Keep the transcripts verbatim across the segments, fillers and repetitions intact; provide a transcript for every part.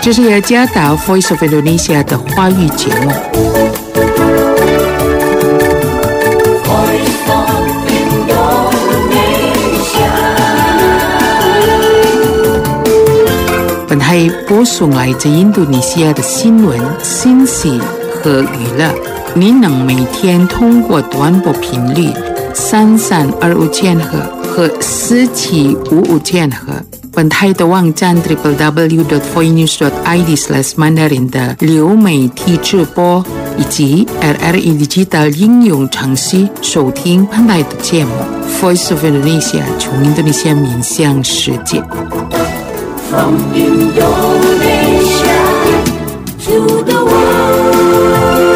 这是雅加达 Voice of Indonesia 的华语节目。本台播送来自印度尼西亚的新闻、信息和娱乐。您能每天通过短波频率三三二五千赫和四七五五千赫，本台的网站 double-u double-u double-u dot voinews dot i d slash mandarin 的流媒体直播，以及 R R E Digital 应用程序收听本台的节目。Voice of Indonesia 从印度尼西亚面向世界。From Indonesia to the world。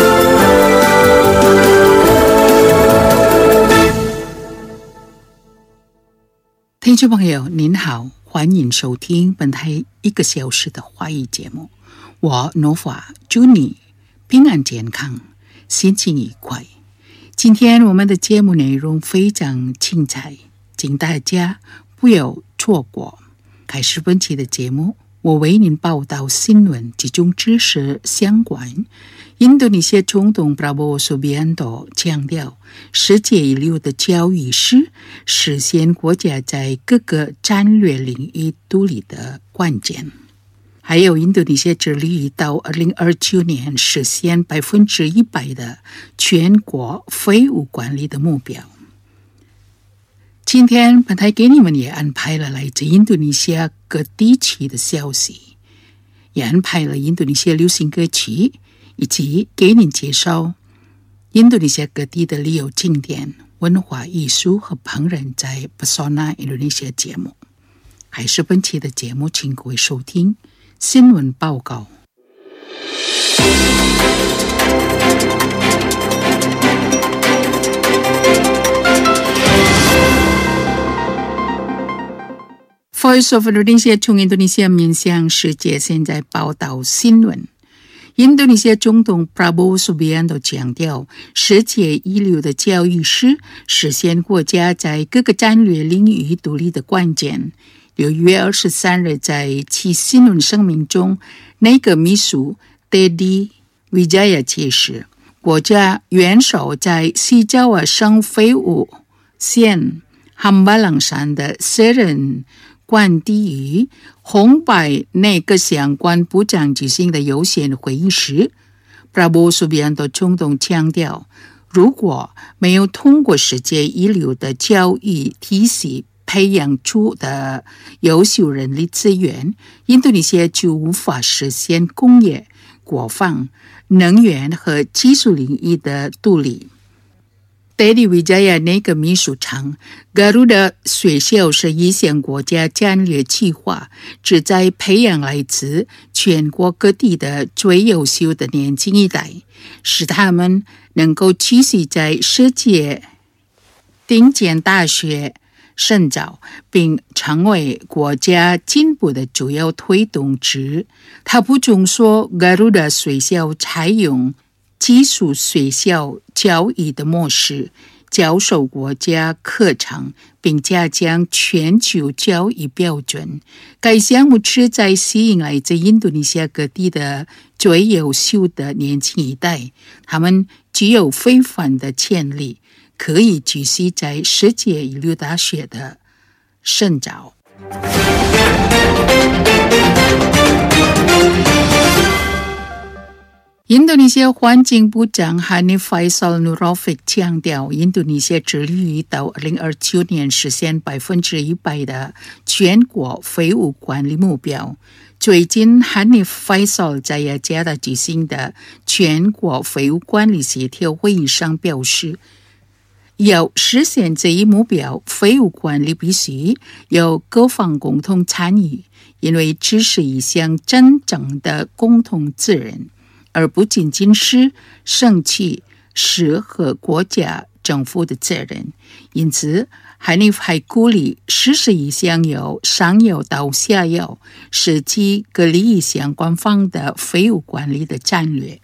听众朋友您好，欢迎收听本台一个小时的华语节目。我 Nova 祝你平安健康，心情愉快。今天我们的节目内容非常精彩，请大家不要错过。开始本期的节目，我为您报道新闻，集中知识相关。印度尼西亚总统 Prabowo Subianto 强调，世界一流的教育是实现国家在各个战略领域独立的关键。还有，印度尼西亚致力于到二零二九年实现百分之一百的全国废物管理的目标。今天本台给你们也安排了来自印度尼西亚各地区的消息，也安排了印度尼西亚流行歌曲，以及给您介绍印度尼西亚各地的旅游景点、文化艺术和烹饪在 Pesona Indonesia 节目。还是本期的节目，请各位收听新闻报告。Voice of Indonesia 从印度尼西亚面向世界，现在报道新闻。印度尼西亚总统 Prabowo Subianto 强调，世界一流的教育是实现国家在各个战略领域独立的关键。六月二十三日，在其新闻声明中，内阁秘书 Teddy Wijaya 解释，国家元首在西爪哇省废物县汉巴朗山的私人关地与红白内阁相关部长举行的优先会议时， Prabowo Subianto 总统强调，如果没有通过世界一流的教育体系培养出的优秀人力资源，印度尼西亚就无法实现工业、国防、能源和技术领域的独立。Teddy Wijaya 内阁秘书称， Garuda 学校是一项国家战略计划，旨在培养来自全国各地的最优秀的年轻一代，使他们能够继续在世界顶尖大学深造，并成为国家进步的主要推动者。他补充说， Garuda 学校采用技术学校教育的模式，教授国家课程，并加强全球教育标准。该项目旨在吸引来自印度尼西亚各地的最优秀的年轻一代，他们具有非凡的潜力，可以继续在世界一流大学的深造。印度尼西亚环境部长 Hanif Faisal Nurrafiq 强调，印度尼西亚致力于到二零二九年实现百分之一百的全国废物管理目标。最近 Hanif Faisal 在雅加达举行的全国废物管理协调会议上表示，要实现这一目标，废物管理必须由各方共同参与，因为这是一项真正的共同责任，而不仅仅是省区市和国家政府的责任。因此，海尼还鼓励实施一项由上游到下游、涉及各利益相关方的废物管理的战略。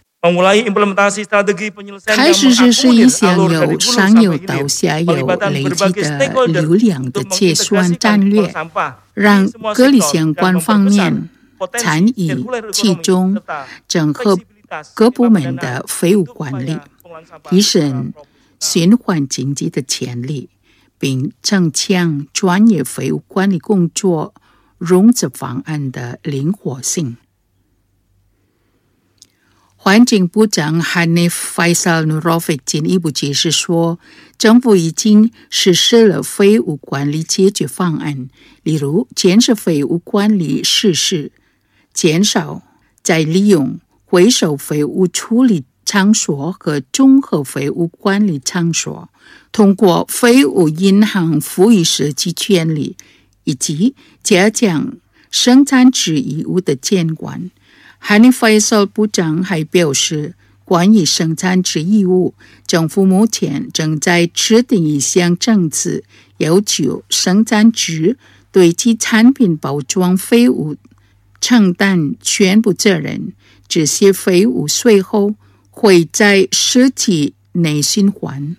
开始实施一项由上游到下游累积的流量的结算战略，让各类相关方面参与其中，整合各部门的废物管理，提升循环经济的潜力，并增强专业废物管理工作融资方案的灵活性。环境部长 Hanif Faisal Nurrofiq 进一步解释说，政府已经实施了废物管理解决方案，例如建设废物管理设施，减少再利用回收废物处理场所和综合废物管理场所，通过废物银行赋予设计权利，以及加强生产制义务的监管。Hanif Faisal 部长还表示，关于生产制义务，政府目前正在制定一项政策，要求生产者对其产品包装废物承担全部责任，这些废物随后会在社区内循环。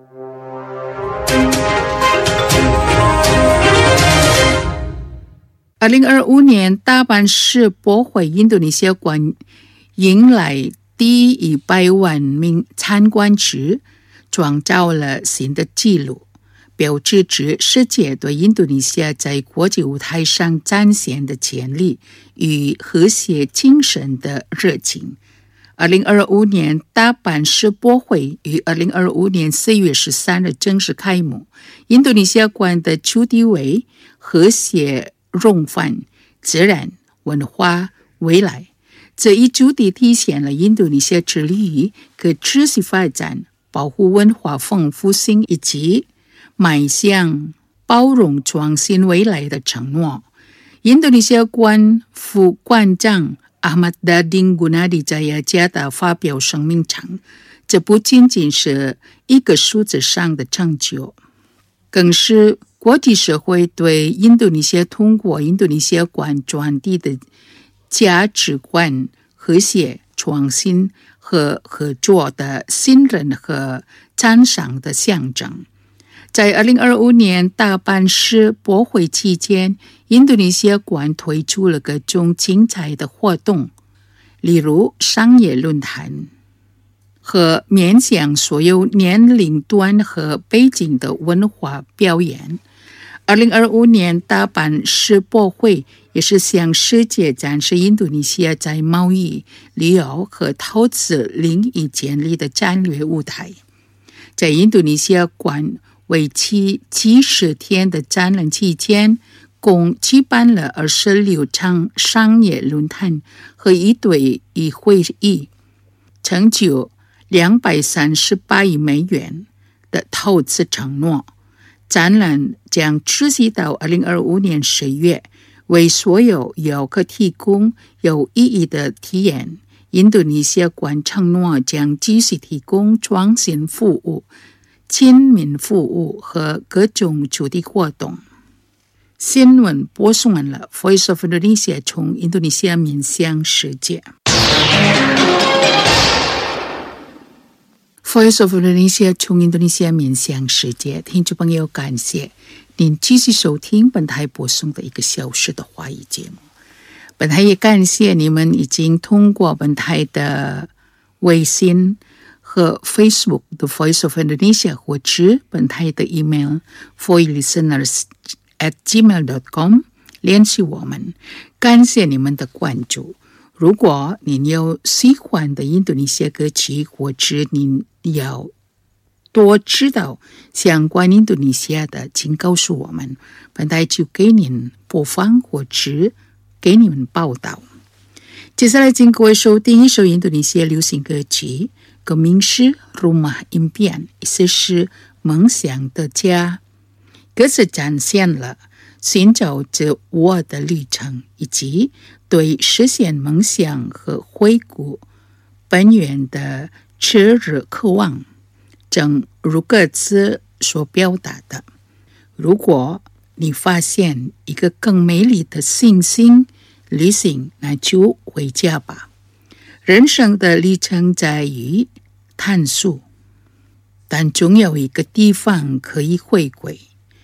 二零二五年大阪世博会，印度尼西亚馆迎来第一百万名参观者，创造了新的纪录，标志着世界对印度尼西亚在国际舞台上展现的潜力与和谐精神的热情。二零二五年大阪世博会于二零二五年四月十三日正式开幕。印度尼西亚馆的主题为和谐融合自然文化未来，这一主题体现了印度尼西亚致力于可持续发展、保护文化丰富性以及迈向包容创新未来的承诺。印度尼西亚馆副馆长Ahmad Dading Gunadi Jayajata 发表声明称，这不仅仅是一个数字上的成就，更是国际社会对印度尼西亚通过印度尼西亚馆传递的价值观、和谐、创新和合作的信任和赞赏的象征。在二零二五年大阪世博会期间，印度尼西亚馆推出了各种精彩的活动，例如商业论坛和面向所有年龄段和背景的文化表演。二零二五年大阪世博会也是向世界展示印度尼西亚在贸易、旅游和投资领域建立的战略舞台。在印度尼西亚馆为期几十天的展览期间，共举办了二十六场商业论坛和一对一会议，成就两百三十八亿美元的投资承诺。展览将持续到二零二五年十月，为所有游客提供有意义的体验。印度尼西亚馆承诺将继续提供创新服务、亲民服务和各种主题活动。新闻播送完了 Voice of Indonesia 从印度尼西亚面向世界。Voice of Indonesia 从印度尼西亚面向世界，听众朋友，感谢您继续收听本台播送的一个小时的华语节目。本台也感谢你们已经通过本台的微信和 Facebook 的 Voice of Indonesia 或者本台的 email voicelisteners at gmail dot com 联系我们，感谢你们的关注。如果您有喜欢的印度尼西亚歌曲，或者您要多知道相关印度尼西亚的，请告诉我们，本台就给您播放或者给你们报道。接下来请各位收听一首印度尼西亚流行歌曲，歌名是 Rumah Impian， 意思是梦想的家。歌词展现了寻找着我的旅程，以及对实现梦想和回顾本源的炽热渴望，正如歌词所表达的。如果你发现一个更美丽的星星旅行，那就回家吧。人生的历程在于探索，但总有一个地方可以回归。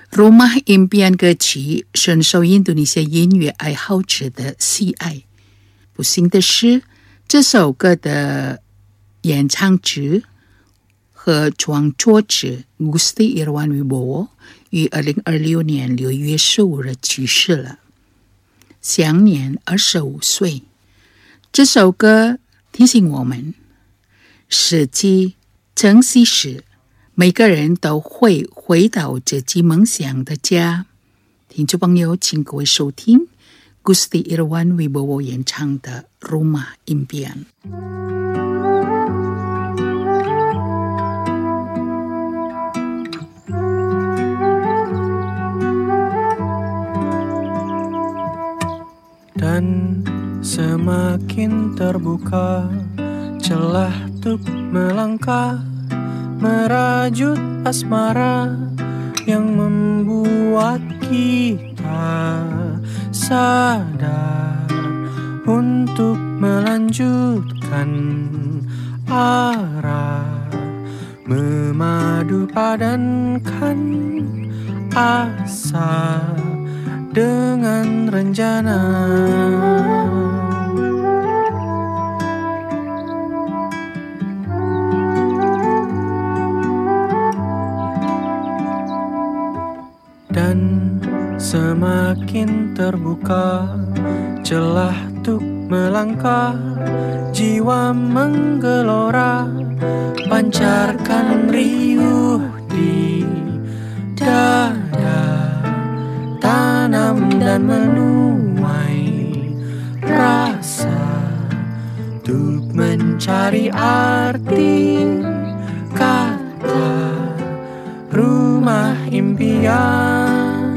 Rumah Impian歌曲深受印度尼西亚音乐爱好者的喜爱。不幸的是，这首歌的演唱者和创作者 Gusti Irwan Wibowo 于二零二六年六月十五日去世了，享年二十五岁。这首歌提醒我们，实际珍惜时，每个人都会回到自己梦想的家。听众朋友，请各位收听 Gusti Irwan Wibowo 演唱的 Rumah Impian。 Dan semakin terbuka celah untuk melangkah merajut asmara yang membuat kita sadar untuk melanjutkan arah, memadu padankan asa dengan rencana. Dan semakin terbuka celah untuk melangkah, jiwa menggelora, pancarkan riuh di dada, tanam dan menuai rasa untuk mencari arti kata rumah impian.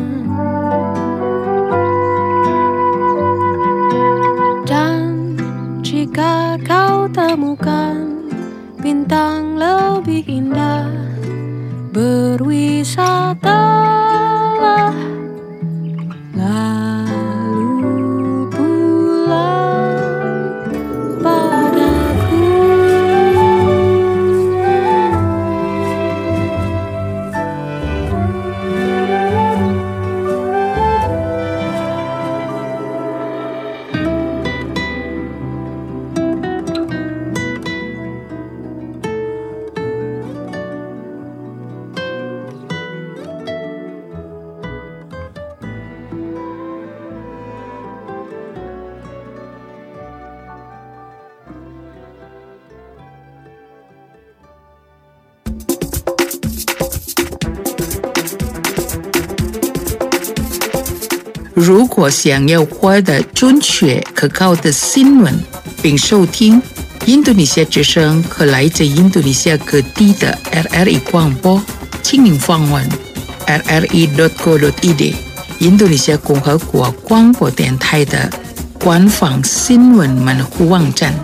Dan jika kau temukan bintang lebih indah, berwisatalah lalu pulang padaku. “如果想要获得准确可靠的新闻，并收听印度尼西亚之声和来自印度尼西亚各地的 R R I 广播，请您访问 r r i dot co dot i d 印度尼西亚共和国广播电台的官方新闻门户网站。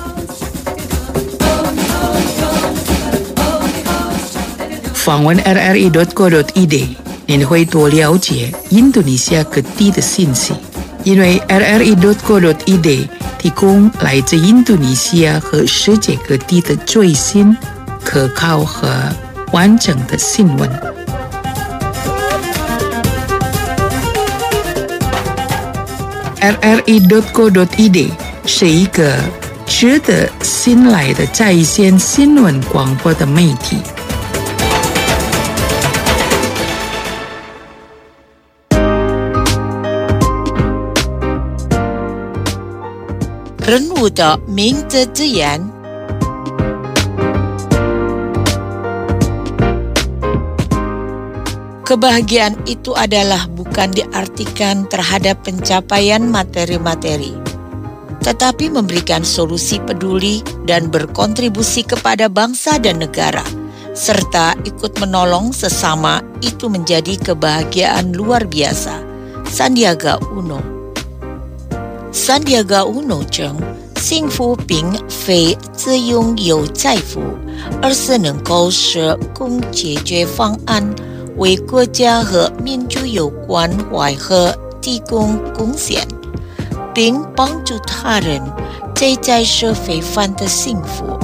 访问 r r i dot co dot i d， 您会多了解印度尼西亚各地的信息，因为 r r i dot co dot i d 提供来自印度尼西亚和世界各地的最新、可靠和完整的新闻。r r i dot co dot i d 是一个值得信赖的在线新闻广播的媒体。 人物的名字之言。Kebahagiaan itu adalah bukan diartikan terhadap pencapaian materi-materi, tetapi memberikan solusi peduli dan berkontribusi kepada bangsa dan negara, serta ikut menolong sesama itu menjadi kebahagiaan luar biasa. Sandiaga Uno。Sandiaga Uno称，幸福并非只拥有财富，而是能够使供解决方案，为国家和民族有关怀和提供贡献，并帮助他人，这才是非凡的幸福。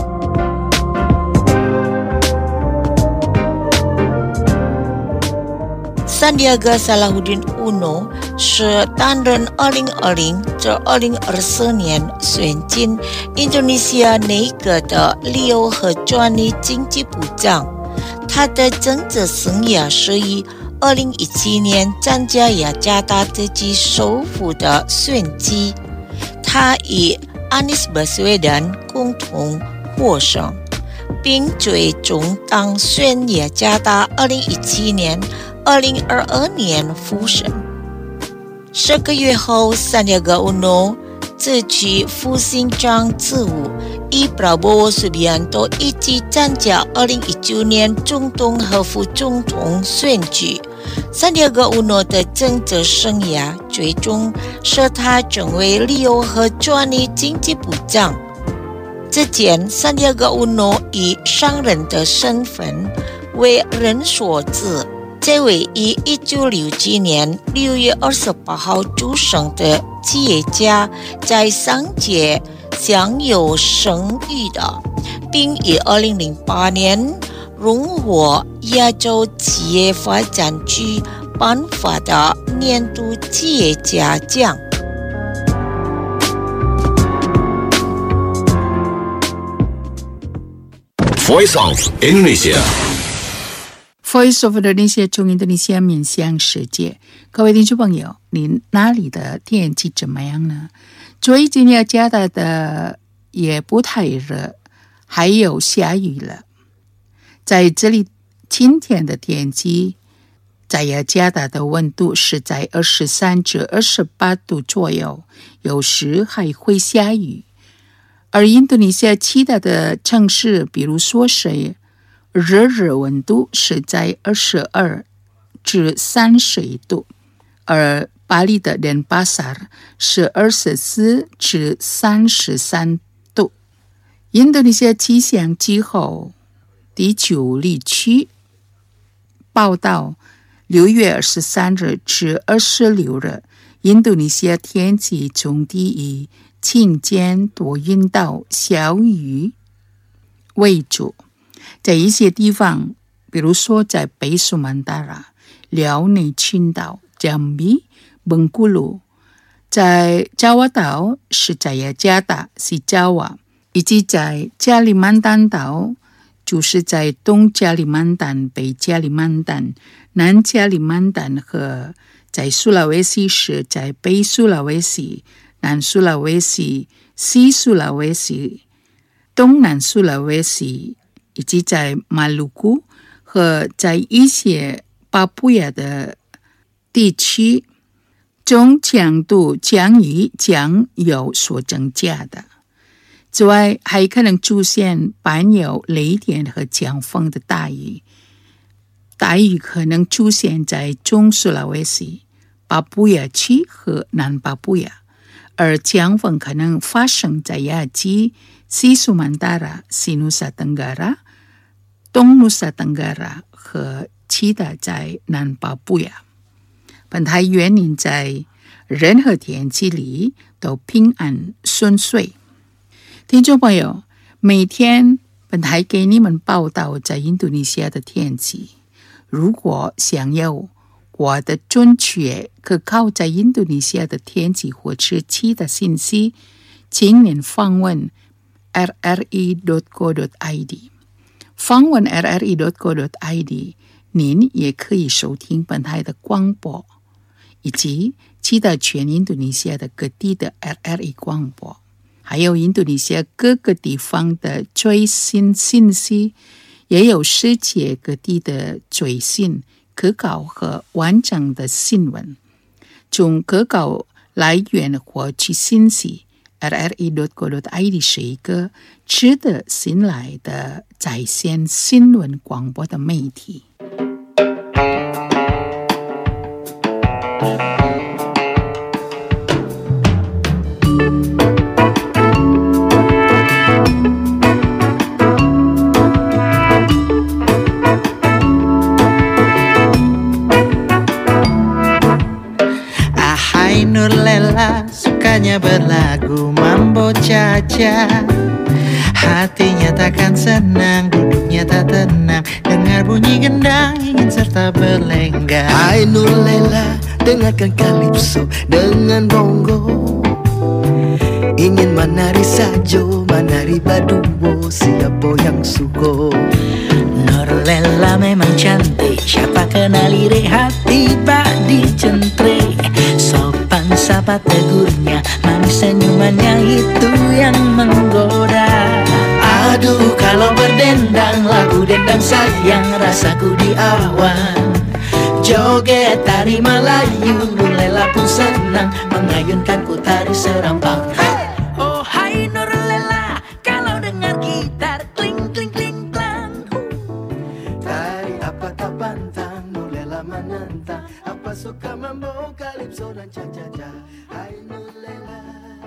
Sandiaga Salahuddin Uno 是担任二零二零至二零二四年选进印度尼西亚内阁的旅游和专利经济部长。他的政治生涯是以二零一七年参加雅加达自己首府的选举，他与 Anies Baswedan 共同获胜，并最终当选雅加达二零一七年、二零二二年复选。十个月后，三亚个 Uno 自取副县长职务，与 Prabowo Subianto 一起参加二零一九年总统和副总统选举。三亚个 Uno 的政治生涯最终使他成为旅游和专利经济部长。之前，三亚个 Uno 以商人的身份为人所知。这位于一九六七年六月二十八号出生的企业家，在商界享有声誉的，并于二零零八年荣获亚洲企业发展局颁发的年度企业家奖。 Voice of Indonesia。Voice of Indonesia 从印度尼西亚面向世界，各位听众朋友，您那里的天气怎么样呢？最近雅加达的也不太热，还有下雨了。在这里，今天的天气，在雅加达的温度是在二十三至二十八度左右，有时还会下雨。而印度尼西亚其他的城市，比如说是日日温度是在二十二至三十度，而巴黎的连巴萨是二十四至三十三度。印度尼西亚气象机构第九地区报道，六月二十三日至二十六日，印度尼西亚天气中低以晴间多云到小雨为主。在一些地方，比如说在北苏曼达拉、辽内群岛、jambi、本古鲁，在爪哇岛是在雅加达西爪哇，以及在加里曼丹岛，就是在东加里曼丹、北加里曼丹、南加里曼丹和在苏拉威西是在北苏拉威西、南苏拉威西、西苏拉威西、东南苏拉威西，以及在马鲁库和在一些巴布亚的地区，中强度降雨将有所增加的。此外，还可能出现伴有雷电和强风的大雨。大雨可能出现在中苏拉威西、巴布亚区和南巴布亚，而强风可能发生在亚基、西苏曼达拉、西努萨登嘎拉、东努萨登嘎拉和其他在南巴布亚。本台愿您在任何天气里都平安顺遂。听众朋友，每天本台给你们报道在印度尼西亚的天气。如果想要我的准确可靠在印度尼西亚的天气或是其他信息，请您访问 r r i dot co dot i d。访问 r r i dot co dot i d， 您也可以收听本台的广播，以及其他全印度尼西亚的各地的 R R I 广播，还有印度尼西亚各个地方的最新信息，也有世界各地的最新、可靠和完整的新闻。从可靠来源获取信息 ，R R I dot co dot i d 是一个值得信赖的在线新闻广播的媒体。 Ahai Nurlela, sukanya berlagu mambo caca. Hatinya takkan senang, duduknya tak tenang dengan dengar bunyi gendang ingin serta berlenggak. Hai Nurlela, dengarkan kalipso dengan bongo. Ingin menari sajo, menari baduo, siapa yang suko? Nurlela memang cantik, siapa kenali rehat tiba dicentre. Sopan sapa tegurnya, manis senyumannya itu yang menggoda. Aduh kalau berdendang, lagu dendang sayang rasaku di awan. Joget tari Melayu, Nurlela pun senang mengayunkan ku tari serampang. Oh hai Nurlela, kalau dengar gitar kling kling kling klang. Tari apa tak pantang, Nurlela menentang. Apa suka mambo, kalipso dan cha-cha-cha. Hai Nurlela.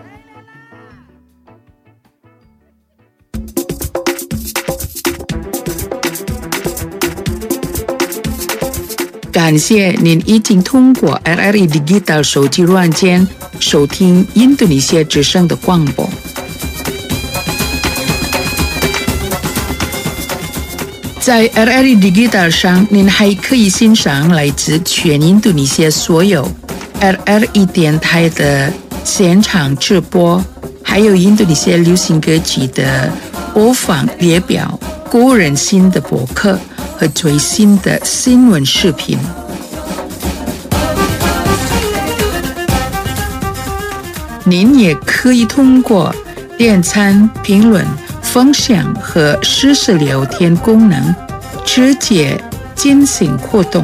感谢您已经通过 L R I Digital 手机软件收听印度尼西亚之声的广播。在 L R I Digital 上，您还可以欣赏来自全印度尼西亚所有 L R I 电台的现场直播，还有印度尼西亚流行歌曲的播放列表、个人新的博客和最新的新闻视频。您也可以通过点赞、评论、分享和实时聊天功能直接进行互动。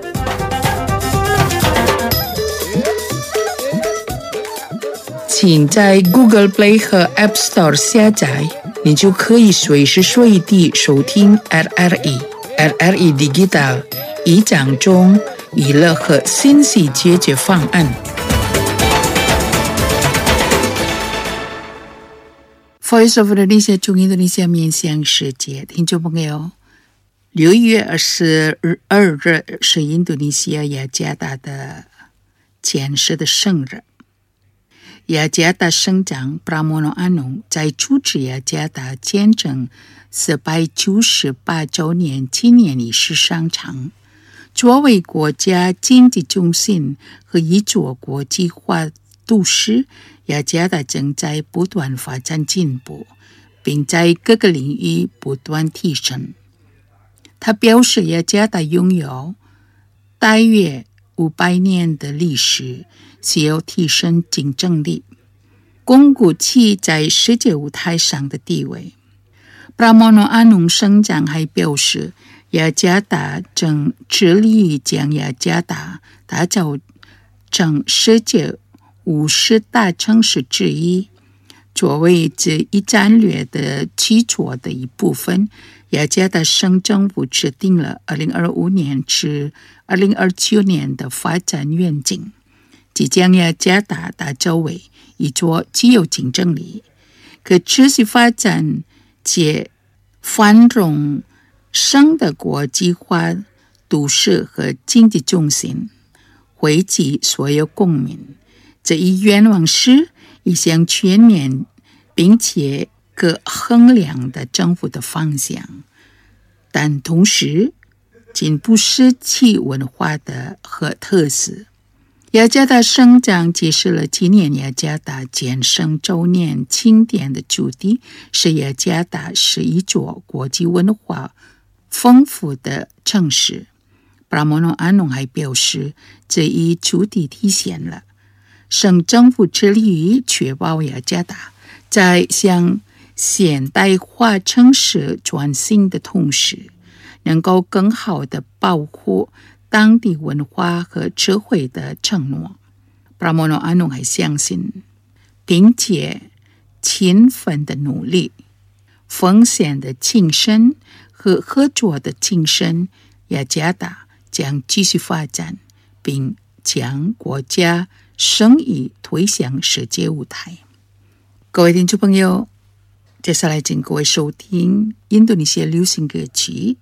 请在 Google Play 和 App Store 下载，你就可以随时随地收听 L R I。L R I Digital 以讲中娱乐和信息解决方案。Voice of Indonesia 中印度尼西亚面向世界，听众朋友，六月二十二日是印度尼西亚雅加达的前世的生日。雅加达省长 Pramono Anung 在主持雅加达见证四百九十八周年纪念仪式上场。作为国家经济中心和一座国际化都市，雅加达正在不断发展进步，并在各个领域不断提升。他表示，雅加达拥有大约五百年的历史，需要提升竞争力，巩固其在世界舞台上的地位。Pramono Anung 省长还表示，雅加达正致力于将雅加达打造成世界五十大城市之一。作为这一战略的基础的一部分，雅加达省政府制定了二零二五年至二零二九年的发展愿景，即将雅加达打造为一座具有竞争力、可持续发展且繁荣省的国际化都市和经济中心，惠及所有公民。这一愿望是一项全面并且可衡量的政府的方向，但同时仅不失其文化的和特色。雅加达省长揭示了纪念雅加达建省周年庆典的主题是雅加达是一座国际文化丰富的城市。Pramono Anung 还表示，这一主题体现了省政府致力于确保雅加达在向现代化城市转型的同时，能够更好地保护当地文化和智慧的承诺。Pramono Anung 还相信，并且勤奋的努力、奉献的精神和合作的精神，雅加达将继续发展，并将国家生意推向世界舞台。各位听众朋友，接下来请各位收听印度尼西亚流行歌曲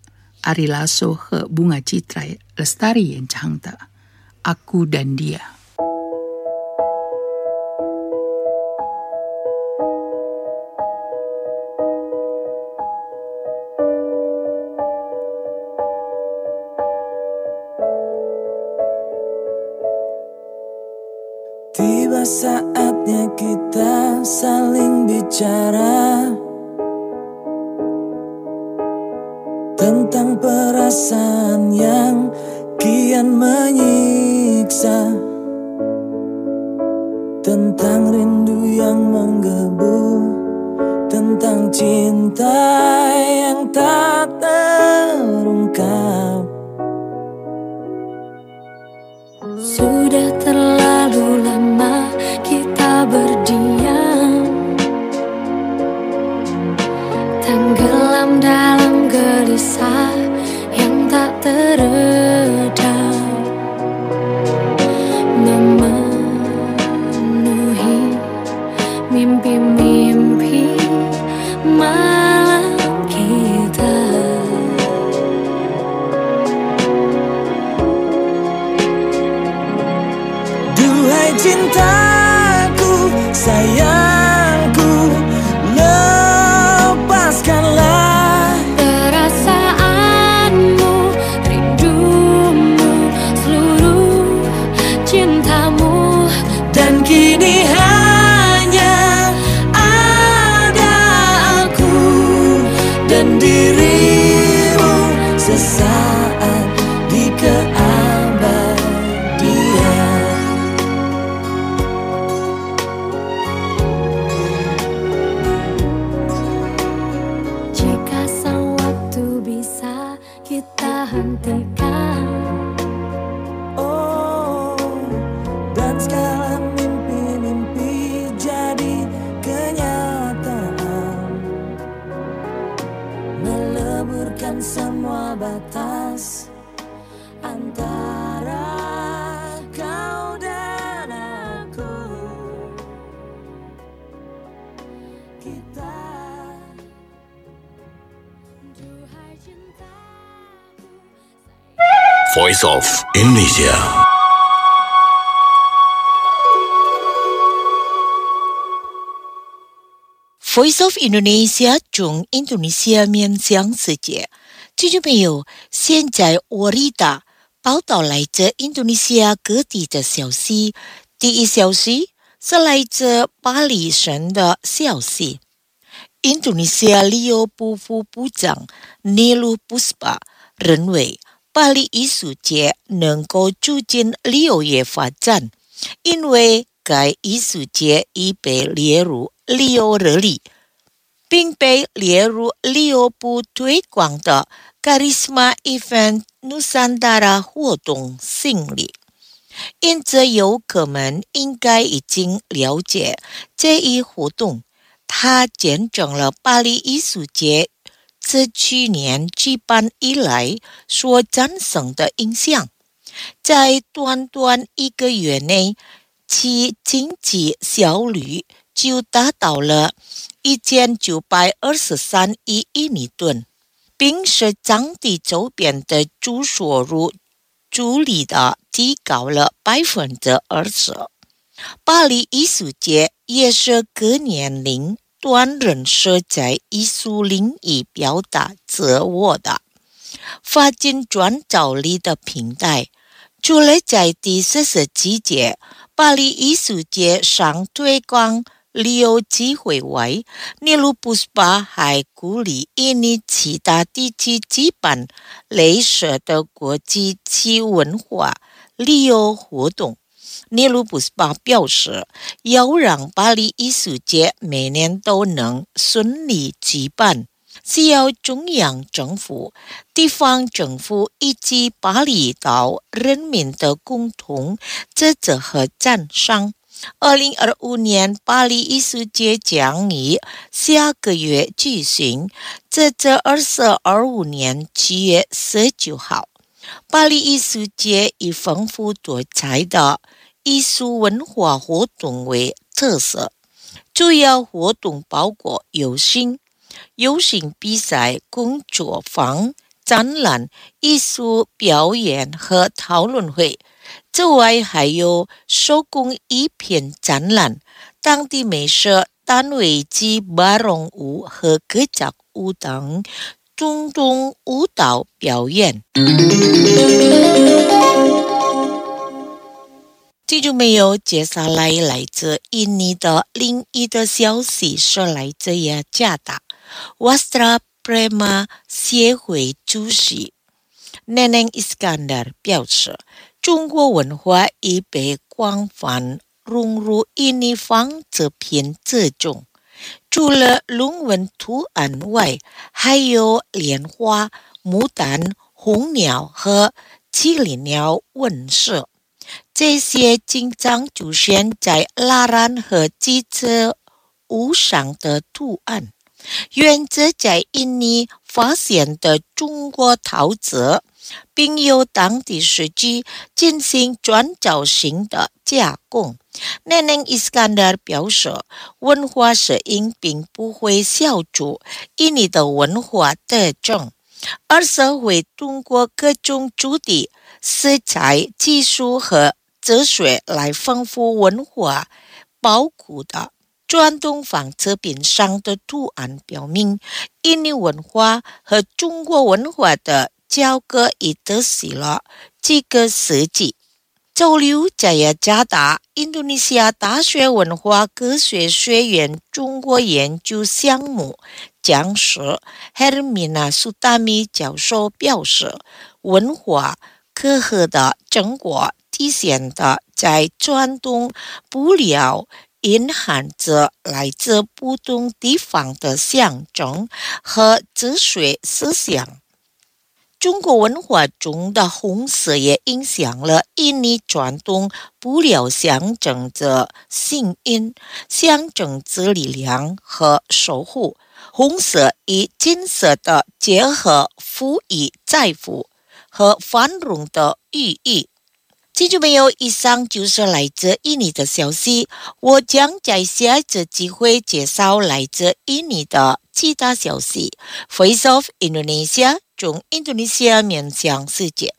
Ari Lasso 和 Bunga Citra Lestari 演唱的 Aku dan Dia。 Sudah saatnya kita saling bicara tentang perasaan yang kian menyiksa, tentang rindu yang menggebu, tentang cinta yang tak terungkap. Sudah terlalu lama kita berdiam, tenggelam dalam gelisah yang tak teredam, memenuhi mimpi-mimpi malam kita. Duhai cintaku, sayangku, lepaskanlah perasaanmu, rindumu, seluruh cintamu. dan kini hanya ada aku dan dirimu sesaat di keabadian. Jika sang waktu bisa kita hentikan, Oh, dan segala mimpi-mimpi jadi kenyataan, meleburkan semua batas antara kau dan aku. Kita duhai cintaku. Voice of Indonesia. Voice of Indonesia 中印度尼西亚面向世界。听众朋友，现在我丽达报道来自印度尼西亚各地的消息。第一消息是来自巴黎省的消息。印度尼西亚旅游部副部长尼鲁布斯巴认为，巴黎艺术节能够促进旅游业发展，因为该艺术节已被列入旅游日历，并被列入旅游部推广的 Karisma Event Nusantara 活动性里。因此游客们应该已经了解这一活动，它见证了巴黎艺术节自去年举办以来所产生的影响。在短短一个月内，其经济效率就达到了一千九百二十三亿印尼盾，并使当地周边的住所入租率的提高了百分之二十。巴黎艺术节也是各年龄段人士在艺术领域表达自我的发展创造力的平台。除了在第四十七届巴黎艺术节上推广旅游机会外，尼鲁布斯巴还鼓励印尼其他地区举办类似的国际级文化旅游活动。尼鲁布斯巴表示，要让巴黎艺术节每年都能顺利举办，需要中央政府、地方政府以及巴厘岛人民的共同支持和赞赏。二零二五年巴黎艺术节将于下个月举行，直至二零二五年七月十九号。巴黎艺术节以丰富多彩的艺术文化活动为特色，主要活动包括游行、游行比赛、工作坊、展览、艺术表演和讨论会。此外还有手工艺品展览、当地美食单位及巴隆舞和歌仔舞等种种舞蹈表演。 记住没有？接下来来自印尼的另一个消息是来自雅加达 Wastra Prema 协会主席 Neneng Iskandar 表示，中国文化已被广泛融入印尼方这片之中。除了龙纹图案外，还有莲花、牡丹、红鸟和麒麟鸟纹饰。这些经常出现在蜡染和机车屋上的图案，源自在印尼发现的中国陶瓷，并由当地设计进行转造型的加工。Neneng Iskandar 表示，文化摄影并不会消除印尼的文化特征，而是会通过各种主题、色彩、技术和哲学来丰富文化宝库的。传统仿制品上的图案表明，印尼文化和中国文化的交割已得悉了几个世纪。周六在雅加达印度尼西亚大学文化科学学院中国研究项目讲师 Hermina Sutami 教授表示，文化科学的成果体现的在传统布料隐含着来自不同地方的象征和哲学思想。中国文化中的红色也影响了印尼传统布料，象征着幸运，象征着力量和守护。红色与金色的结合，赋予财富和繁荣的寓意。记住没有？以上就是来自印尼的消息，我将在下一次机会介绍来自印尼的其他消息。Voice of Indonesia 从印度尼西亚面向世界。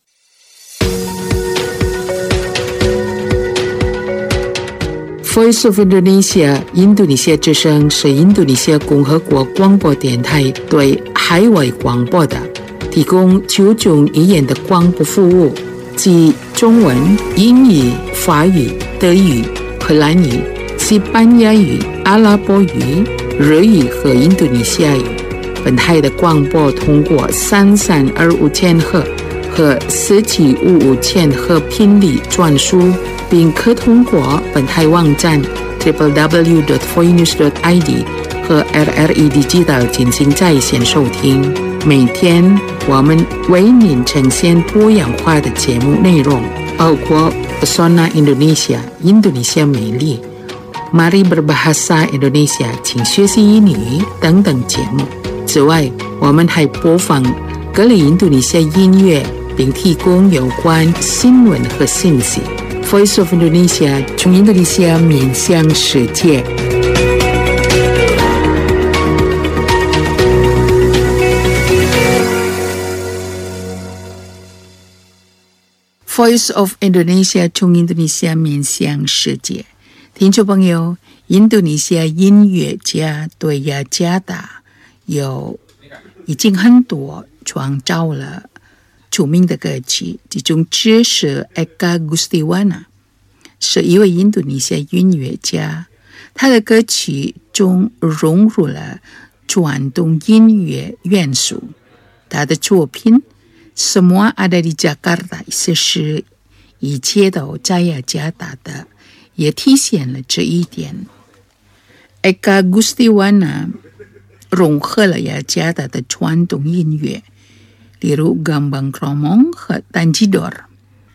Voice of Indonesia 印度尼西亚之声是印度尼西亚共和国广播电台对海外广播的提供九种语言的广播服务，即中文、英语、法语、德语、荷兰语、西班牙语、阿拉伯语、日语和印度尼西亚语。本台的广播通过三三二五千赫和四七五五千赫频率传输，并可通过本台网站 double-u double-u double-u dot voinews dot i d 和 R R E Digital 进行在线收听。每天我们为您呈现多样化的节目内容，包括 Pesona Indonesia 印度尼西亚美丽、Mari Berbahasa Indonesia 请学习英语等等节目。此外，我们还播放各类印度尼西亚音乐，并提供有关新闻和信息。Voice of Indonesia 从印度尼西亚面向世界。Voice of Indonesia 从印度尼西亚面向世界。听众朋友，印度尼西亚音乐家对雅加达有已经很多创造了著名的歌曲，其中之是 Eka Gustiwana， 是一位印度尼西亚音乐家，他的歌曲中融入了传统音乐元素。他的作品 Semua Ada di Jakarta 意思是一切都在雅加达的，也体现了这一点。Eka Gustiwana 融合了雅加达的传统音乐，例如 Gambang Kromong 和 Tanjidor。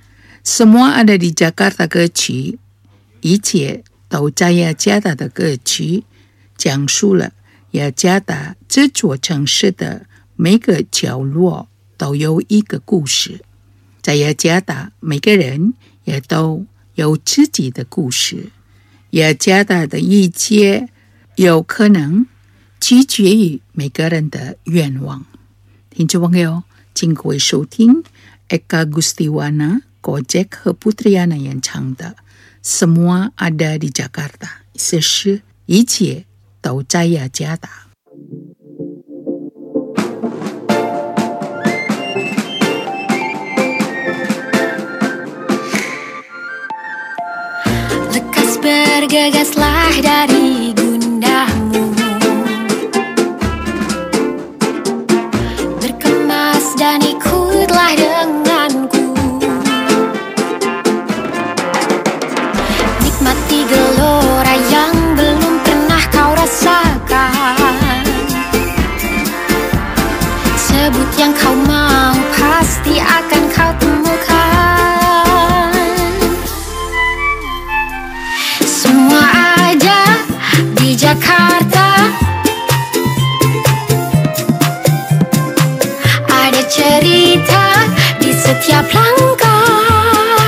Semua Ada di Jakarta 歌曲，一切都在雅加达的歌曲，讲述了雅加达这座城市的每个角落都有一个故事。在雅加达，每个人也都有自己的故事。雅加达的一切有可能取决于每个人的愿望。听众朋友，请各位收听 Eka Gustiwana Kojek 和 Putriana 演唱的 Semua Ada di Jakarta， 意思是一切都在雅加达。 bergegaslah dari gundahmu, berkemas dan ikutlah denganku. Nikmati gelora yang belum pernah kau rasakan. Sebut yang kau mau, pasti akan kau temukan. Semua ada di Jakarta, ada cerita di setiap langkah.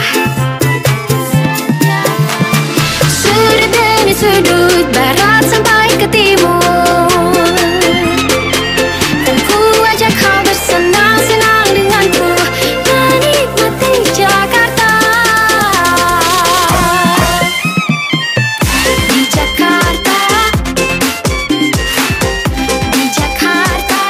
Sudut demi sudut, barat sampai ke timur, dan ku ajak kau bersenang-senang denganku, menikmati Jakarta. Di Jakarta, di Jakarta,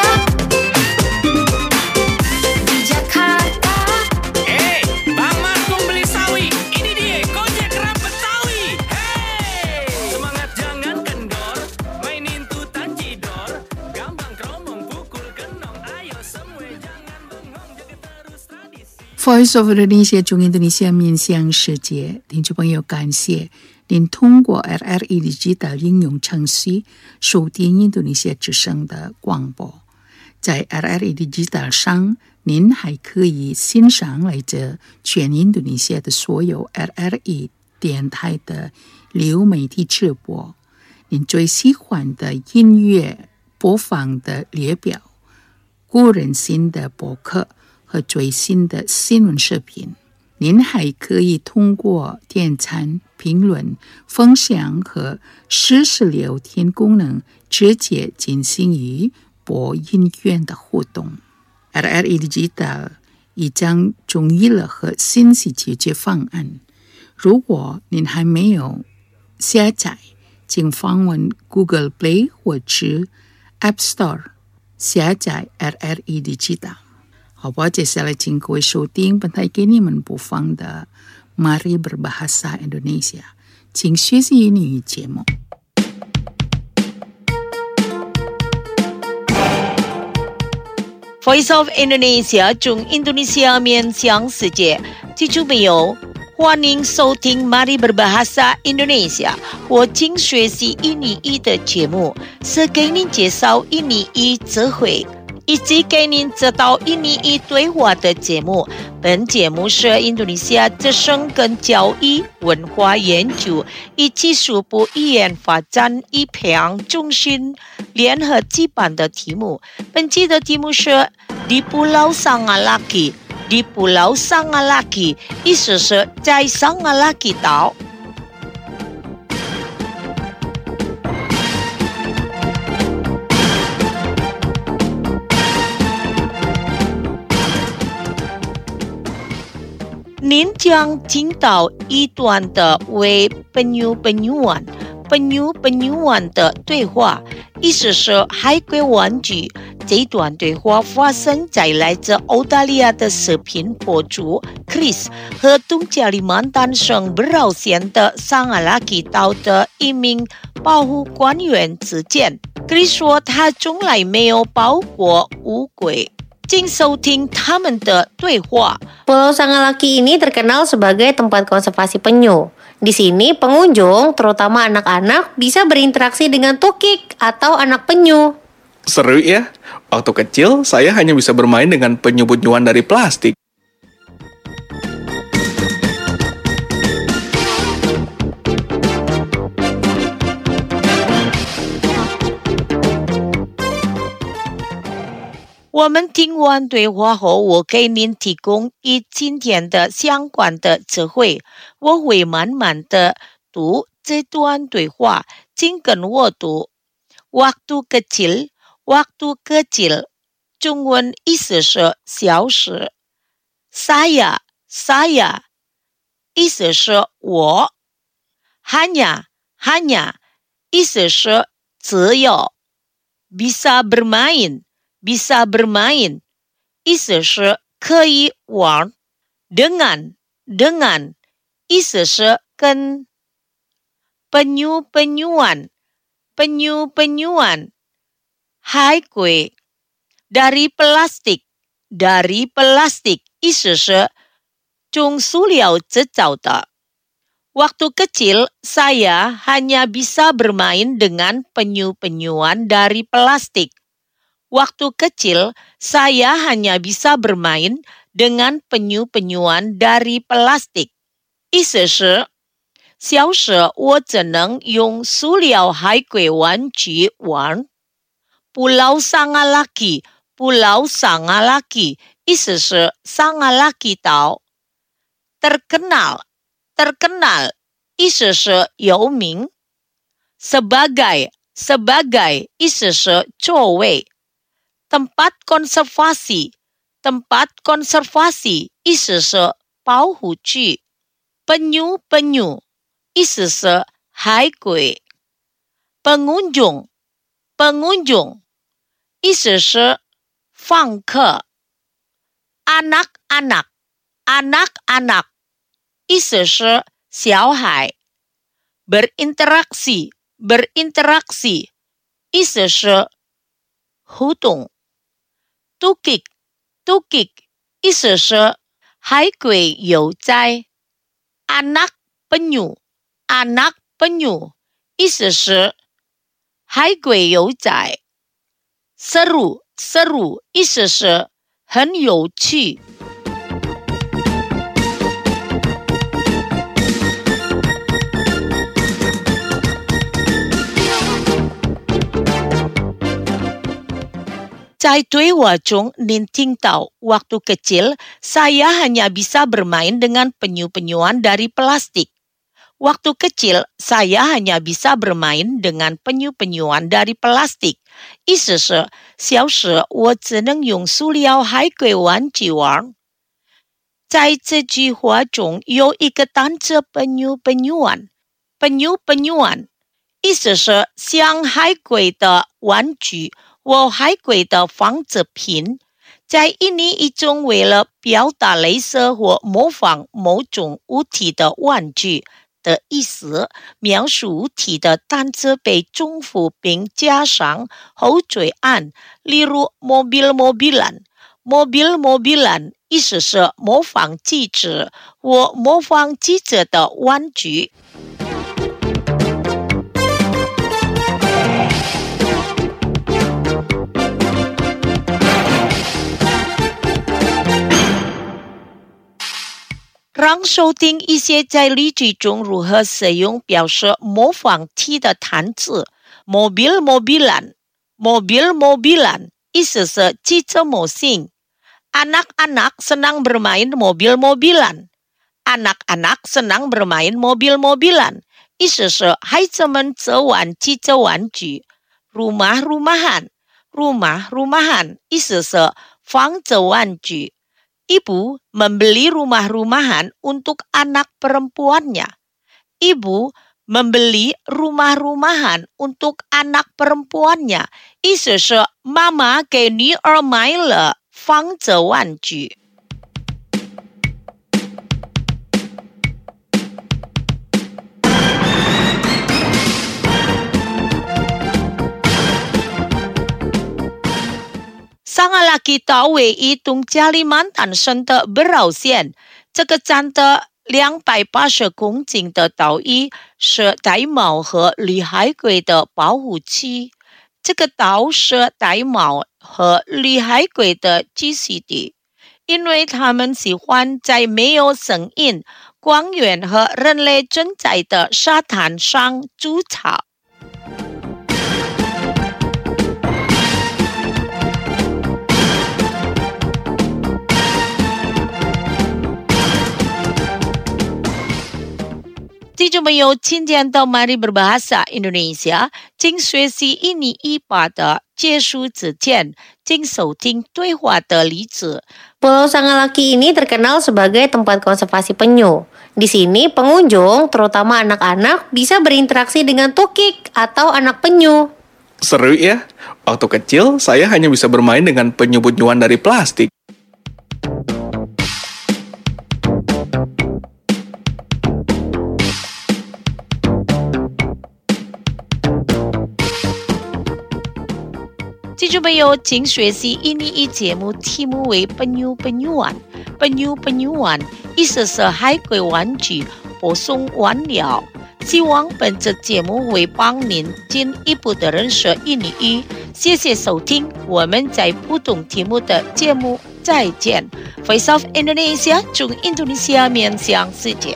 di Jakarta. Hei, Bang Mas mau beli sawi. Ini dia, Gojek Rap Betawi. Hei, semangat jangan kendor, mainin tutan cidor, gambang kromong pukul kenong, ayo semua jangan bengong, jaga terus tradisi. Voice of Indonesia 中印度尼西亚面向世界，听众朋友，感谢您通过 R R E Digital 应用程序收听印度尼西亚之声的广播。在 R R E Digital 上，您还可以欣赏来自全印度尼西亚的所有 R R E 电台的流媒体直播。您最喜欢的音乐播放的列表、个人新的博客和最新的新闻视频。您还可以通过点赞、评论、分享和实时聊天功能直接进行与播音员的互动。R R E Digital 已将中译了和信息解决方案。如果您还没有下载，请访问 Google Play 或者 App Store 下载 R R E Digital。好吧，接下来请各位收听本台给你们播放的 Mari Berbahasa Indonesia， 请学习英语节目。 Voice of Indonesia 中印度尼西亚面向世界，记住没有？欢迎收听 Mari Berbahasa Indonesia 或请学习印尼语的节目，是给您介绍印尼语词汇，以及给您知道印尼语对话的节目。本节目是印度尼西亚之声跟教育、文化研究以及术部语言发展与培养中心联合举办的题目。本期的题目是 Di Pulau Sangalaki。Di Pulau Sangalaki 意思是在桑阿拉基岛。您将听到一段的为 penyu-penyuan penyu-penyuan 的对话，意思是海龟玩具。这段对话发生在来自澳大利亚的视频博主 Chris 和东加里曼丹省布劳县的桑阿拉基岛的一名保护官员之间。Chris 说他从来没有抱过乌龟。请收听他们的对话。 Pulau Sangalaki ini terkenal sebagai tempat konservasi penyu. Di sini pengunjung, terutama anak-anak, bisa berinteraksi dengan tukik atau anak penyu. Seru ya? Waktu kecil, saya hanya bisa bermain dengan penyu-penyuan dari plastik. Saya 我们听完对话后，我给您提供与今天的相关的词汇。我会慢慢的读这段对话，请跟我读。Waktu kecil, waktu kecil， 中文意思是小时。Saya, saya， 意思是我。Hanya, hanya， 意思是只有。Bisa bermain。Bisa bermain 意思是可以玩。dengan dengan 意思是跟。 penyu-penyuan, penyu-penyuan. Hai gui, dari plastik, dari plastik, 意思是用塑料制造的。Waktu kecil, saya hanya bisa bermain dengan penyu-penyuan dari plastik. Waktu kecil, saya hanya bisa bermain dengan penyu-penyuan dari plastik. 意思是小时我只能用塑料海龟玩具玩。Pulau Sangalaki, Pulau Sangalaki, 意思是 Sangalaki 岛。Terkenal, terkenal, 意思是有名。Sebagai, sebagai, 意思是座位。Tempat konservasi, tempat konservasi, 意思是保护区。Penyu-penyu, 意思是海龟。Pengunjung, pengunjung, 意思是访客。Anak-anak, anak-anak, 意思是小孩。Berinteraksi, berinteraksi, 意思是互动。Tukik, tukik, 意思是海龟游哉。Anak penyu, anak penyu, 意思是海龟游仔。Seru, seru, 意思是很有趣。在对话中，您听到 waktu kecil, saya hanya bisa bermain dengan penyu-penyuan dari plastik. Waktu kecil, saya hanya bisa bermain dengan penyu-penyuan dari plastik. 意思是小时我只能用塑料海龟玩具玩。在这句话中有一个单词 penyu-penyuan, penyu-penyuan, 意思是像海龟的玩具或海龟的仿制品。在印尼一种为了表达类似或模仿某种物体的玩具的意思，描述物体的单词被重复并加上后缀案，例如 mobil-mobilan, mobil-mobilan 意思是模仿机子或模仿机子的玩具。让收听一些在例句中如何使用表示模仿体的单词。Mobil-mobilan, mobil-mobilan 意思是汽车模型。Anak-anak senang bermain mobil-mobilan. Anak-anak senang bermain mobil-mobilan 意思是孩子们则玩汽车玩具。Rumah-rumahan, rumah-rumahan 意思是房子玩具。Ibu membeli rumah-rumahan untuk anak perempuannya. Ibu membeli rumah-rumahan untuk anak perempuannya. 意思是妈妈给女儿买了房子玩具。Sangalaki岛位于东加里曼丹省的布劳县，这个占的两百八十公顷的岛屿是玳瑁和绿海龟的保护区。这个岛是玳瑁和绿海龟的栖息地，因为它们喜欢在没有声音、光源和人类存在的沙滩上筑巢。听众朋友，今天的 Mari Berbahasa Indonesia， 请学习印尼语法的结束之前，请收听对话的例子。 Pulau Sangalaki ini terkenal sebagai tempat konservasi penyu. Di sini pengunjung, terutama anak-anak, bisa berinteraksi dengan tukik atau anak penyu. Seru ya? Waktu kecil, saya hanya bisa bermain dengan penyu-penyuan dari plastik. 听众朋友，请学习印尼语节目题目为 Penyu-penyuan。Penyu-penyuan 意思是海龟玩具播送完了。希望本次节目会帮您进一步的认识印尼语。谢谢收听，我们在不同题目的节目再见。Voice of Indonesia 从印度尼西亚面向世界。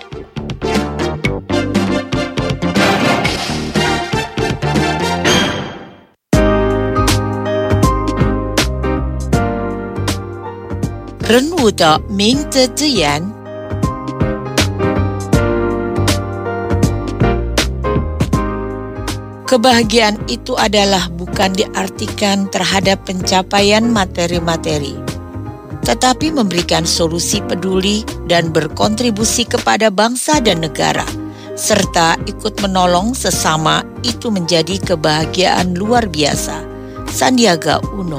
人物的名字字眼。Kebahagiaan itu adalah bukan diartikan terhadap pencapaian materi-materi, tetapi memberikan solusi peduli dan berkontribusi kepada bangsa dan negara, serta ikut menolong sesama itu menjadi kebahagiaan luar biasa. Sandiaga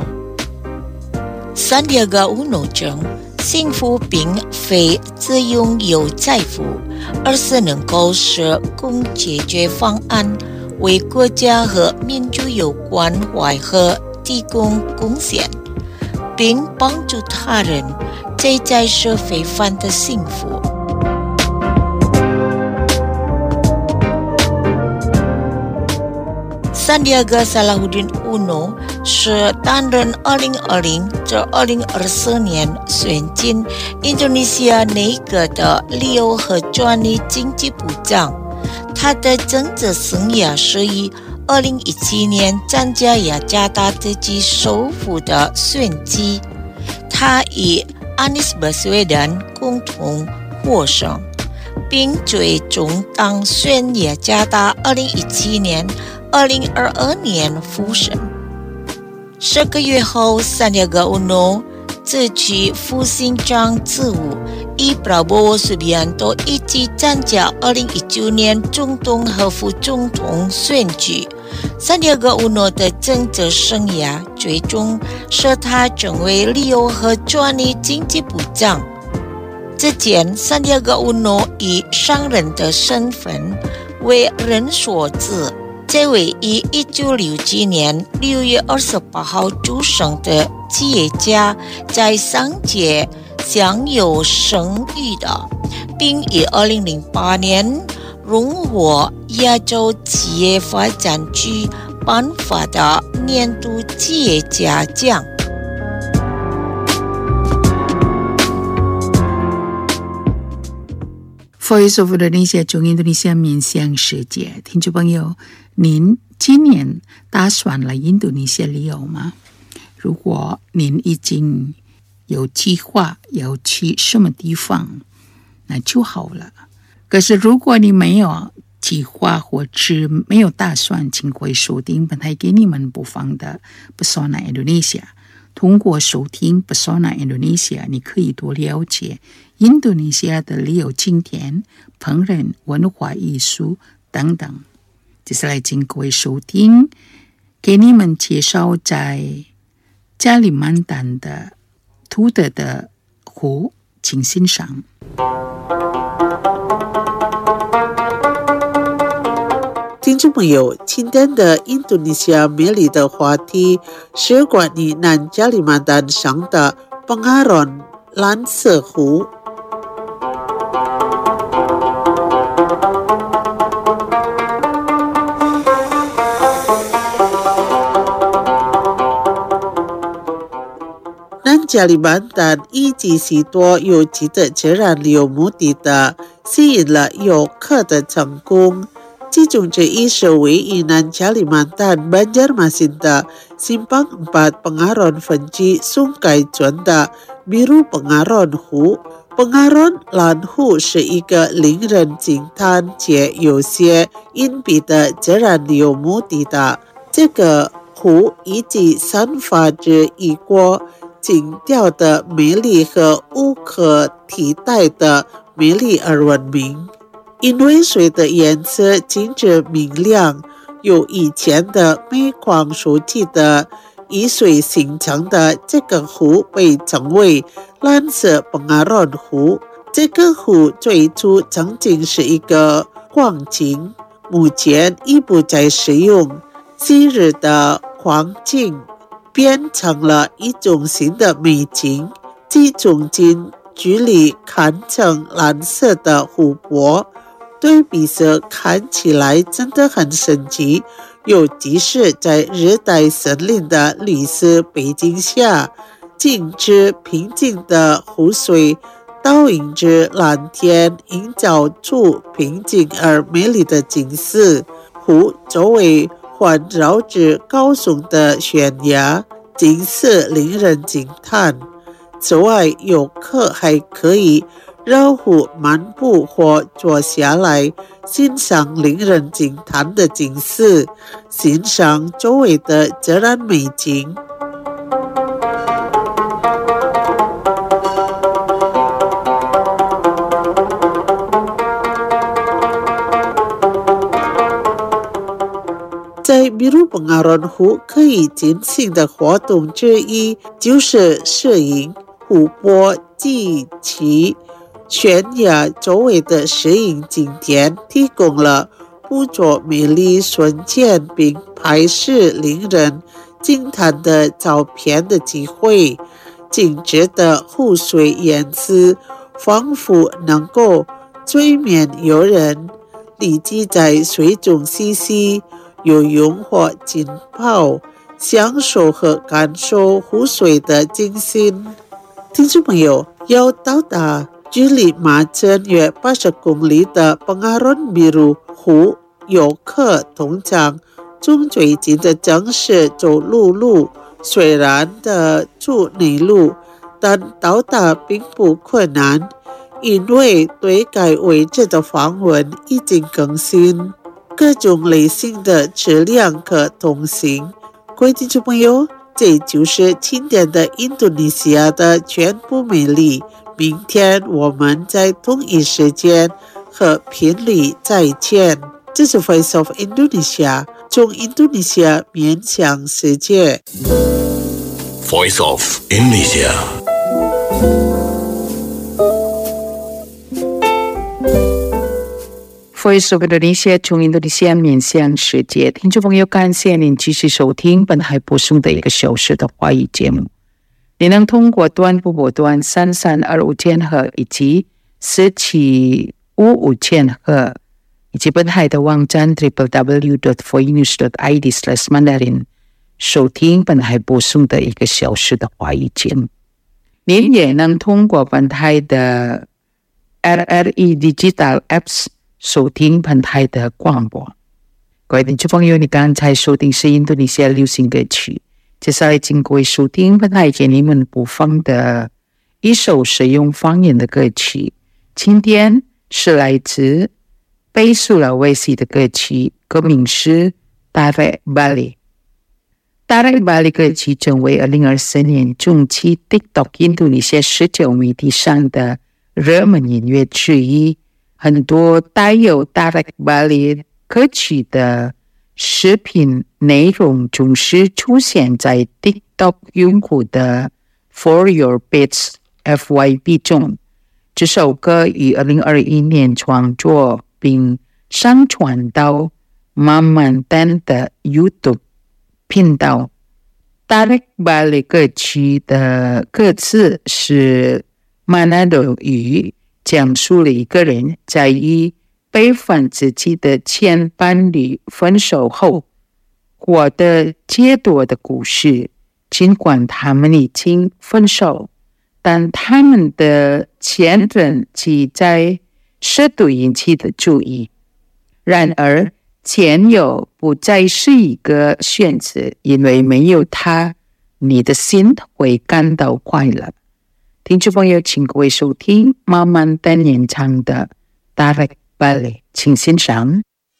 Uno。Sandiaga Uno称，幸福并非只拥有财富，而是能够使供解决方案，为国家和民族有关怀和提供贡献，并帮助他人，这才是非凡的幸福。Sandiaga Salahuddin Uno 是担任二零二零至二零二四年选进印度尼西亚内阁的旅游和专利经济部长。他的政治生涯是以二零一七年参加雅加达自己首府的选举，他与 Anies Baswedan 共同获胜，并最终当选雅加达二零一七年、二零二二年复选。十个月后，三亚个 Uno 自取副县长职务，与 Prabowo Subianto 一起参加二零一九年总统和副总统选举。三亚个 Uno 的政治生涯最终使他成为旅游和专利经济部长。之前，三亚个 Uno 以商人的身份为人所知。这位于一九六七年六月二十八号出生的企业家，在商界享有声誉的，并于二零零八年荣获亚洲企业发展局颁发的年度企业家奖。 Voice of Indonesia 从印度尼西亚面向世界，听众朋友，您今年打算来印度尼西亚旅游吗？如果您已经有计划要去什么地方，那就好了。可是如果你没有计划或者没有打算，请可以收听本台给你们播放的 Pesona Indonesia。通过收听 Pesona Indonesia， 你可以多了解印度尼西亚的旅游景点、烹饪、文化艺术等等。接下来请各位收听，给你们介绍在加里曼丹的图德的湖，请欣赏。 听众朋友，今天的印度尼西亚美丽的话题是关于南加里曼丹上的 Pengaron 蓝色湖。南加里曼丹一直是多有值得自然旅游目的的，吸引了游客的成功。其中之一是位于南加里曼丹 Banjarmasin 的 Simpang Empat Pengaron 分支松改村的 Biru Pengaron 湖。Pengaron 蓝湖是一个令人惊叹且有些隐蔽的自然旅游目的的。这个湖以及散发着一股静调的美丽和无可替代的美丽而闻名。因为水的颜色清澈明亮，由以前的煤矿所起的以水形成的这个湖被称为蓝色本阿伦湖。这个湖最初曾经是一个矿井，目前已不再使用。昔日的矿井变成了一种新的美景。即从近距离看成蓝色的湖泊，对比色看起来真的很神奇，尤其是在热带森林的绿色背景下，静止平静的湖水倒映着蓝天，营造出平静而美丽的景色。湖周围环绕着高耸的悬崖，景色令人惊叹。此外，游客还可以绕湖漫步或坐下来欣赏令人惊叹的景色，欣赏周围的自然美景。在秘鲁本阿伦湖可以进行的活动之一就是摄影。湖泊及其悬崖周围的摄影景点提供了捕捉美丽瞬间并拍摄令人惊叹的照片的机会。静止的湖水颜色仿佛能够催眠游人，立即在水中嬉戏、游泳或浸泡，享受和感受湖水的精心。听众朋友，要到达距离马镇约八十公里的本阿伦秘鲁湖，游客通常从最近的正是走陆路，虽然的走内陆，但到达并不困难，因为对该位置的访问已经更新，各种类型的质量可通行。各位听众朋友，这就是今天的印度尼西亚的全部美丽。明天我们在同一时间和频率再见。这是 Voice of Indonesia， 从印度尼西亚面向世界。 Voice of Indonesia。 Voice of Indonesia 从印度尼西亚面向世界，听众朋友，感谢您继续收听本台播送的一个小时的华语节目。你能通过短波段三三二五千赫以及四七五五千赫，以及本台的网站 double-u double-u double-u dot voinews dot i d slash mandarin 收听本台播送的一个小时的华语节目。您也能通过本台的 R R E Digital Apps收听本台的广播。各位听众朋友，你刚才收听是印度尼西亚流行歌曲，接下来请各位收听本台给你们播放的一首使用方言的歌曲。今天是来自北苏拉威西的歌曲，歌名是 Tarik Balik。Tarik Balik 歌曲成为二零二四年中期 TikTok 印度尼西亚社交媒体上的热门音乐之一。很多带有 Tarik Balik 歌曲的视频内容总是出现在 TikTok 用户的 For Your Beats F Y P 中。这首歌于二零二一年创作并上传到慢慢丹的 YouTube 频道。Tarik Balik 歌曲的歌词是马纳多语，讲述了一个人在与背叛自己的前伴侣分手后获得解脱的故事。尽管他们已经分手，但他们的前任却在适度引起的注意。然而，前友不再是一个选择，因为没有他，你的心会感到快乐。听众朋友，请各位收听慢慢丹演唱的 Tarik Balik， 请欣赏。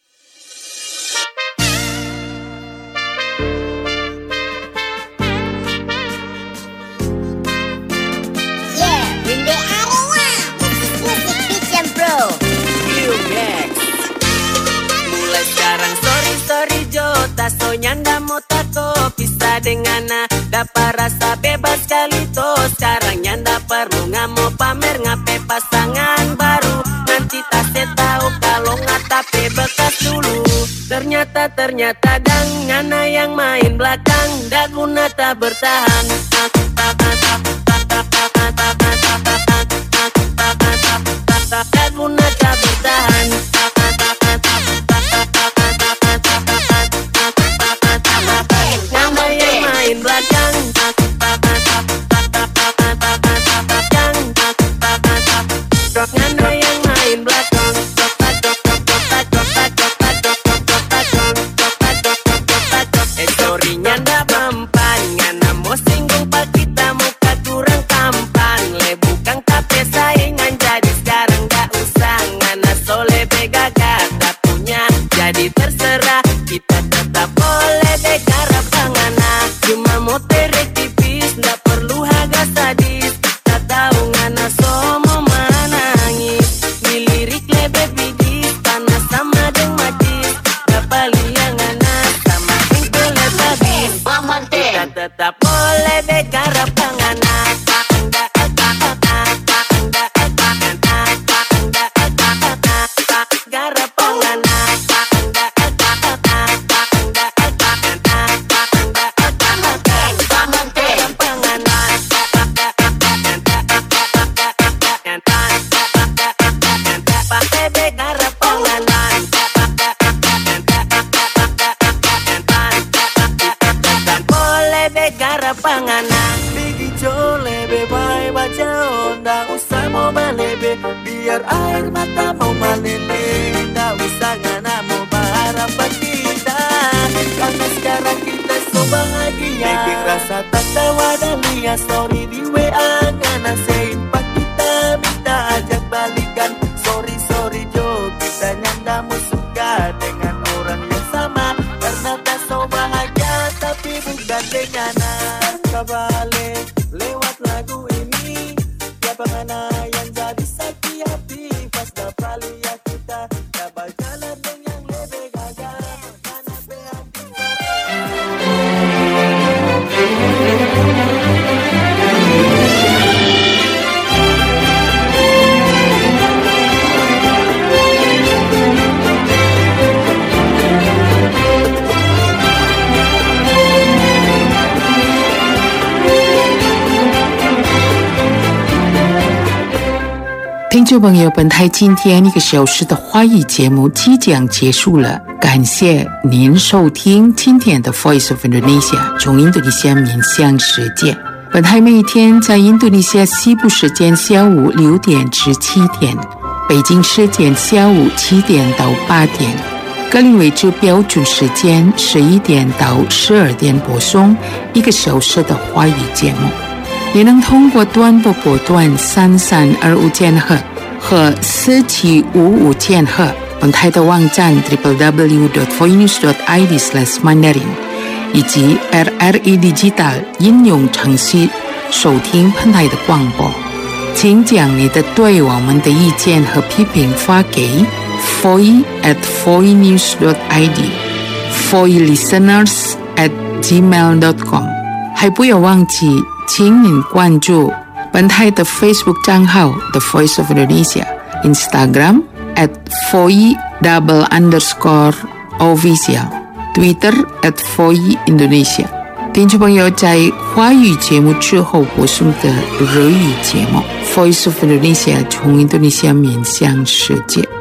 So nyanda mau tato pisah dengan dapat rasa bebas kali to. Sekarang nyanda perlu ngamo pamer ngape pasangan baru. Nanti tak tahu kalau ngatape bekas dulu. Ternyata ternyata dang ngana yang main belakang dan guna tak bertahan. Dan guna tak bertahan. Ngana yang main belakang. Ngana yang main belakang. Eh sorry-nya ndak mempan, ngana mau singgung pak kita muka kurang tampan. Le bukan tape saingan jadi sekarang ndak usah ngana soleh begaga tak punya jadi terserah kita tetap boleh begara pangana. Cuma mau terek tipis ndak perlu harga sadis. Tak tahu ngana somo menangis. Milirik lebe bidis panas sama deng madis. Dapat liang ngana sama tinggal lebih. Kita tetap boleh begara pangana. Gara pangana. Pakai begara pangana. Boleh begara pangana. Bigi cole bebay baca ndak usah mau malebe. Biar air mata mau malele. Ndak usah ngana mau berharap kita. Karena sekarang kita so bahagia. Bikin rasa tak tawa dan lihat story di W A. Ngana sein pak kita minta ajak balikan. Sorry sorry Jo, kita nyanda mau suka dengan orang yang sama. Karena tak so bahagia tapi bukan dengan kabale lewat lagu ini. Siapa mana yang jadi sakit hati pas dapat lihat kita dapat jalan dengan lebih gagah. Karena berhati 听众朋友，本台今天一个小时的华语节目即将结束了，感谢您收听今天的 Voice of Indonesia 从印度尼西亚面向世界。本台每天在印度尼西亚西部时间下午六点至七点，北京时间下午七点到八点，格林威治标准时间十一点到十二点播送一个小时的华语节目。也能通过短波波段三三二五千赫和四七五五千赫，本台的网站 double-u double-u double-u dot voinews dot i d slash mandarin 以及 R R E Digital 应用程序收听本台的广播。请将你的对我们的意见和批评发给 voice at voinews dot i d voice listeners at gmail dot com。 还不要忘记请您关注本台的 Facebook 账号 The Voice of Indonesia， Instagram at voice double underscore official， Twitter at voice Indonesia。 听众朋友，在华语节目之后播送的日语节目 Voice of Indonesia 从印度尼西亚面向世界。